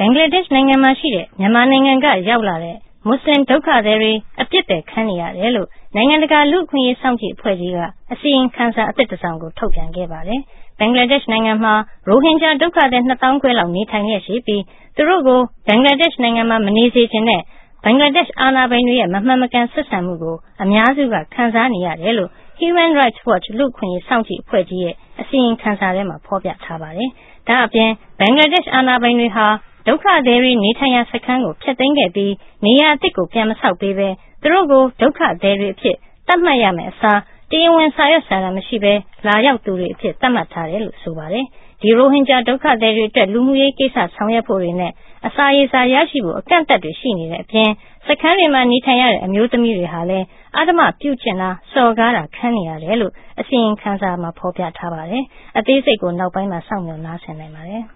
င်္ဂလားဒေ့ရှ်နိုင်ငံမှာရှိတဲ့မြန်မာနိုင်ငံကရောက်လာတဲ့မွတ်စလင်ဒုက္ခသည်တွေအပြစ်ပယ်ခံနေရတယ်လို့နိုင်ငံတကာလူ့အခွင့်အရေးစောင့်ကြည့်အဖွဲ့ကြီးကအစီရင်ခံစာအသစ်တစ်စောင်ကိုထုတ်ပြန်ခဲ့ပါတယ်။ဘင်္ဂလားဒေ့ရှ်နိုင်ငံမှာရိုဟင်ဂျာဒုက္ခသည်2,000 ခွဲလောက်နေထိုင်ရရှိပြီးသူတို့ကိုဘင်္ဂလားဒေ့ရှ်နိုင်ငံမှာမနေစေချင်တဲ့ဘင်္ဂလားဒေ့ရှ်အာဏာပိုင်တွေရဲ့မမှန်မကန်ဆက်ဆံမှုကိုအများစုကခံစားနေရတယ်လို့ Human Rights Watch လူ့အခွင့်အရေးစောင့်ကြည့်အဖွဲ့ကြီးရဲ့အစီရင်ခံစာထဲမှာဖော်ပြထားပါတယ်။ဒါအပြင်ဘင်္ဂလားဒေ့ရှ်အာဏာပိုင်တွေဟာဒုက္ခသည်တွေနေထိုင်ရာစခန်းကိုဖျက်သိမ်းခဲ့ပြီးနေရာအသစ်ကိုပြန်မဆောက်ပေးဘဲသူတို့ကိုဒုက္ခသည်တွေအဖြစ်သတ်မှတ်ရမယ့်အစားတရားဝင်စာရွက်စာတမ်းမရှိဘဲလာရောက်သူတွေအဖြစ်သတ်မှတ်ထားတယ်လို့ဆိုပါတယ်။ဒီရိုဟင်ဂျာဒုက္ခသည်တွေအတွက်လူမှုရေးကိစ္စဆောင်ရွက်ဖို့တွေနဲ့အစာရေစာရရှိဖို့အကန့်အသတ်တွေရှိနေတဲ့အပြင်စခန်းတွေမှာနေထိုင်ရတဲ့အမျိုးသမီးတွေဟာလည်းအဓမ္မပြုကျင့်တာစော်ကားတာခံနေရတယ်လို့အစီရင်ခံစာမှာဖော်ပြထားပါတယ်။အသေးစိတ်ကိုနောက်ပိုင်းမှာစောင့်မျှော်နားဆင်နိုင်ပါတယ်